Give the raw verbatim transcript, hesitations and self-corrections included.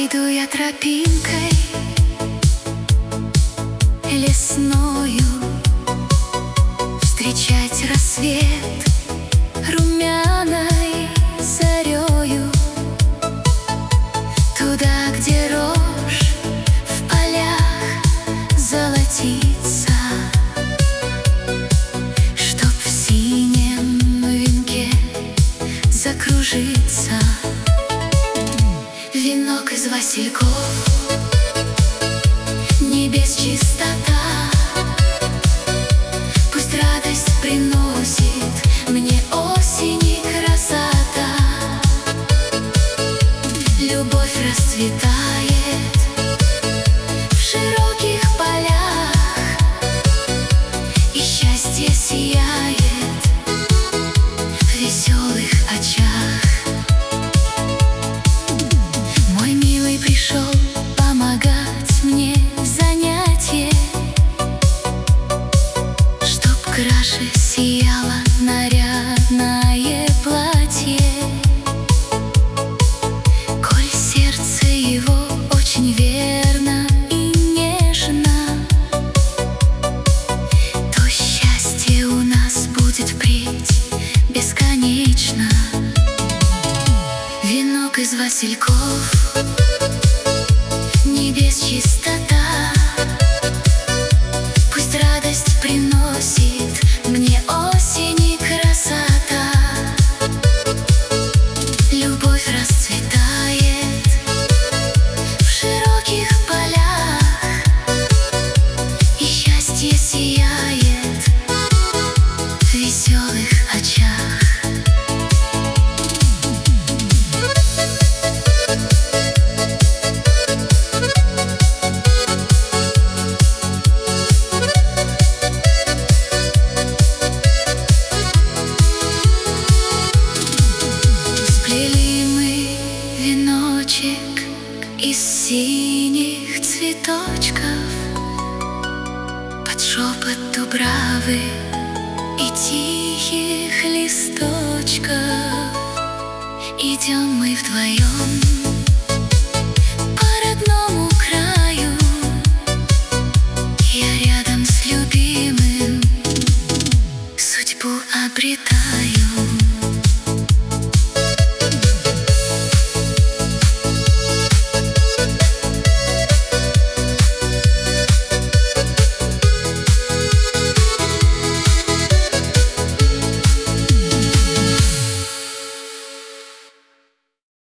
Иду я тропинкой лесною встречать рассвет румяной зарею, туда, где рожь в полях золотится, чтоб в синем венке закружиться. Венок из васильков, небес чистота, пусть радость приносит мне осень и красота. Любовь расцветает в широких полях, и счастье сияет в веселых очах. Пришел помогать мне в занятье, чтоб краше сияло нарядное платье. Коль сердце его очень верно и нежно, то счастье у нас будет впредь бесконечно. Венок из васильков, небес чистота, пусть радость приносит мне осень и красота. Любовь расцветает в широких полях, и счастье сияет в веселых очах. Из синих цветочков под шепот дубравы и тихих листочков идем мы вдвоем